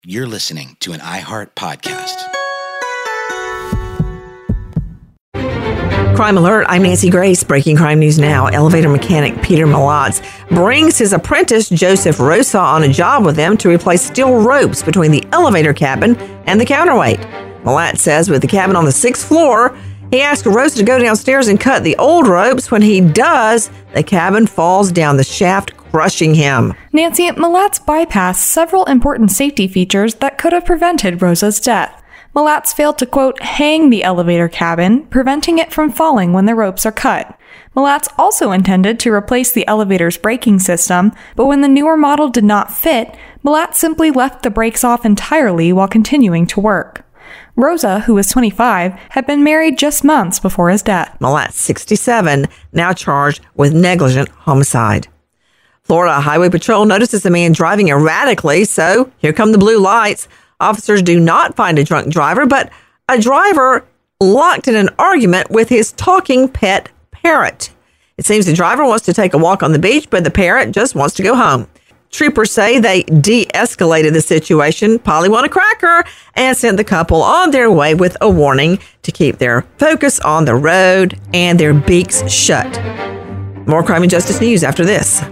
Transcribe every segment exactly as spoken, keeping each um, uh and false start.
You're listening to an iHeart podcast. Crime Alert, I'm Nancy Grace. Breaking crime news now. Elevator mechanic Peter Malatz brings his apprentice Joseph Rosa on a job with him to replace steel ropes between the elevator cabin and the counterweight. Malatz says with the cabin on the sixth floor, he asked Rosa to go downstairs and cut the old ropes. When he does, the cabin falls down the shaft, crushing him. Nancy, Malatz bypassed several important safety features that could have prevented Rosa's death. Malatz failed to, quote, hang the elevator cabin, preventing it from falling when the ropes are cut. Malatz also intended to replace the elevator's braking system, but when the newer model did not fit, Malatz simply left the brakes off entirely while continuing to work. Rosa, who was twenty-five, had been married just months before his death. Malatz, sixty-seven, now charged with negligent homicide. Florida Highway Patrol notices a man driving erratically, so here come the blue lights. Officers do not find a drunk driver, but a driver locked in an argument with his talking pet parrot. It seems the driver wants to take a walk on the beach, but the parrot just wants to go home. Troopers say they de-escalated the situation, Polly won a cracker, and sent the couple on their way with a warning to keep their focus on the road and their beaks shut. More crime and justice news after this.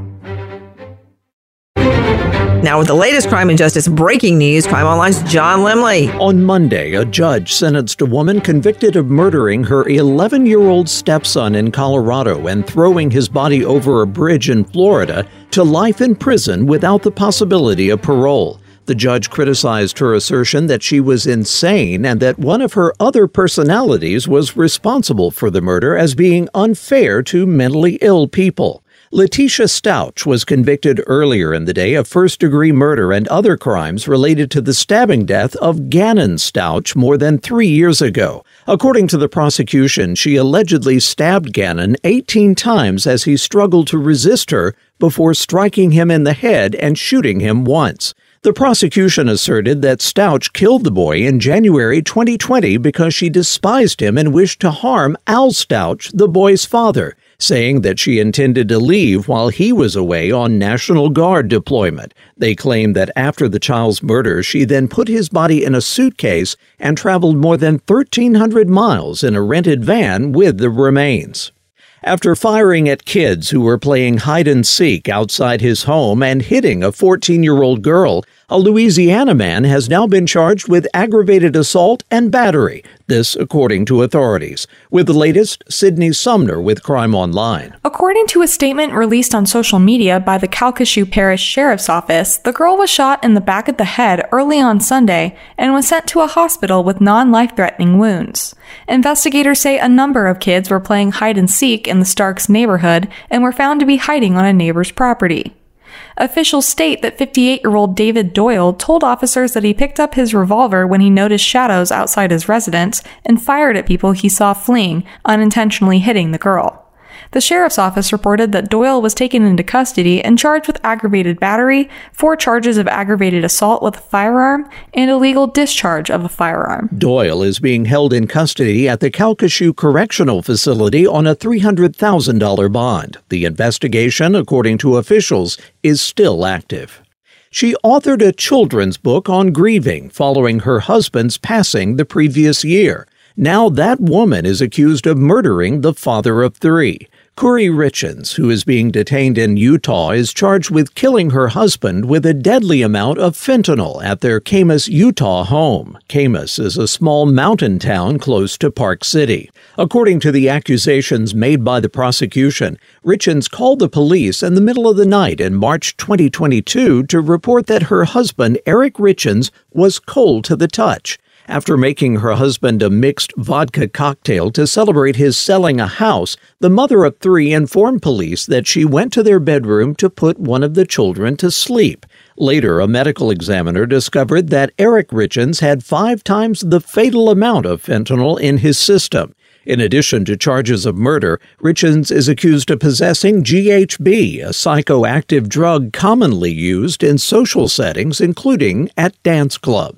Now with the latest crime and justice breaking news, Crime Online's John Lemley. On Monday, a judge sentenced a woman convicted of murdering her eleven-year-old stepson in Colorado and throwing his body over a bridge in Florida to life in prison without the possibility of parole. The judge criticized her assertion that she was insane and that one of her other personalities was responsible for the murder as being unfair to mentally ill people. Letitia Stouch was convicted earlier in the day of first-degree murder and other crimes related to the stabbing death of Gannon Stouch more than three years ago. According to the prosecution, she allegedly stabbed Gannon eighteen times as he struggled to resist her before striking him in the head and shooting him once. The prosecution asserted that Stouch killed the boy in January twenty twenty because she despised him and wished to harm Al Stouch, the boy's father, saying that she intended to leave while he was away on National Guard deployment. They claim that after the child's murder, she then put his body in a suitcase and traveled more than thirteen hundred miles in a rented van with the remains. After firing at kids who were playing hide-and-seek outside his home and hitting a fourteen-year-old girl, a Louisiana man has now been charged with aggravated assault and battery. This, according to authorities. With the latest, Sydney Sumner with Crime Online. According to a statement released on social media by the Calcasieu Parish Sheriff's Office, the girl was shot in the back of the head early on Sunday and was sent to a hospital with non-life-threatening wounds. Investigators say a number of kids were playing hide-and-seek in the Starks neighborhood and were found to be hiding on a neighbor's property. Officials state that fifty-eight-year-old David Doyle told officers that he picked up his revolver when he noticed shadows outside his residence and fired at people he saw fleeing, unintentionally hitting the girl. The sheriff's office reported that Doyle was taken into custody and charged with aggravated battery, four charges of aggravated assault with a firearm, and illegal discharge of a firearm. Doyle is being held in custody at the Calcasieu Correctional Facility on a three hundred thousand dollars bond. The investigation, according to officials, is still active. She authored a children's book on grieving following her husband's passing the previous year. Now that woman is accused of murdering the father of three. Curry Richens, who is being detained in Utah, is charged with killing her husband with a deadly amount of fentanyl at their Camas, Utah home. Camas is a small mountain town close to Park City. According to the accusations made by the prosecution, Richens called the police in the middle of the night in March twenty twenty-two to report that her husband, Eric Richens, was cold to the touch. After making her husband a mixed vodka cocktail to celebrate his selling a house, the mother of three informed police that she went to their bedroom to put one of the children to sleep. Later, a medical examiner discovered that Eric Richens had five times the fatal amount of fentanyl in his system. In addition to charges of murder, Richens is accused of possessing G H B, a psychoactive drug commonly used in social settings, including at dance clubs.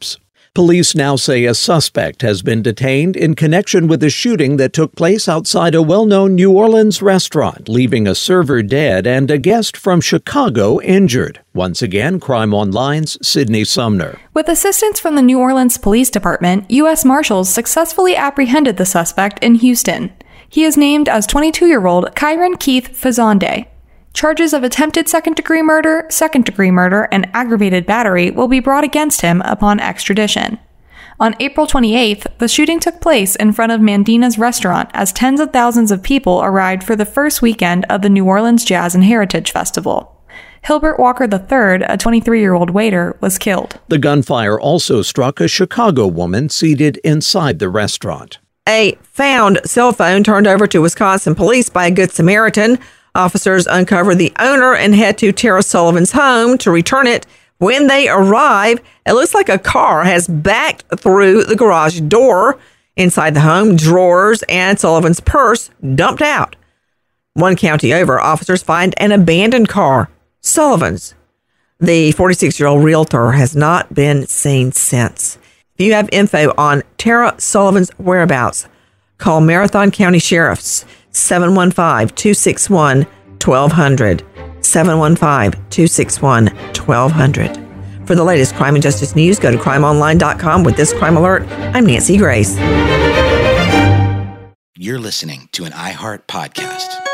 Police now say a suspect has been detained in connection with a shooting that took place outside a well-known New Orleans restaurant, leaving a server dead and a guest from Chicago injured. Once again, Crime Online's Sydney Sumner. With assistance from the New Orleans Police Department, U S Marshals successfully apprehended the suspect in Houston. He is named as twenty-two-year-old Kyron Keith Fazande. Charges of attempted second-degree murder, second-degree murder, and aggravated battery will be brought against him upon extradition. On April twenty-eighth, the shooting took place in front of Mandina's restaurant as tens of thousands of people arrived for the first weekend of the New Orleans Jazz and Heritage Festival. Hilbert Walker the third, a twenty-three-year-old waiter, was killed. The gunfire also struck a Chicago woman seated inside the restaurant. A found cell phone turned over to Wisconsin police by a Good Samaritan. Officers uncover the owner and head to Tara Sullivan's home to return it. When they arrive, it looks like a car has backed through the garage door. Inside the home, drawers and Sullivan's purse dumped out. One county over, officers find an abandoned car, Sullivan's. The forty-six-year-old realtor has not been seen since. If you have info on Tara Sullivan's whereabouts, call Marathon County Sheriff's seven one five, two six one, one two zero zero, seven one five, two six one, one two zero zero. For the latest crime and justice news, go to crime online dot com with this crime alert. I'm Nancy Grace. You're listening to an iHeart podcast.